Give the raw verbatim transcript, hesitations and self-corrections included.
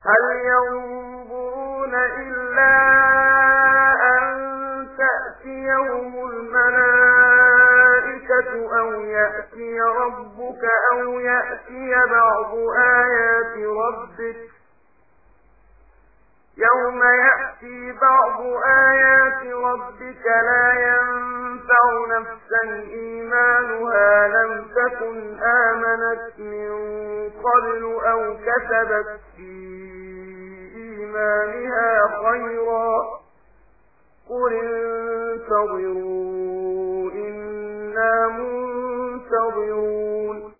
هل ينظرون إلا أن تأتيهم الملائكة أو يأتي ربك أو يأتي بعض آيات ربك يوم يأتي بعض آيات ربك لا ينفع نفسا إيمانها لم تكن آمنت من قبل أو كسبت في إيمانها خيرا قل انتظروا إنا منتظرون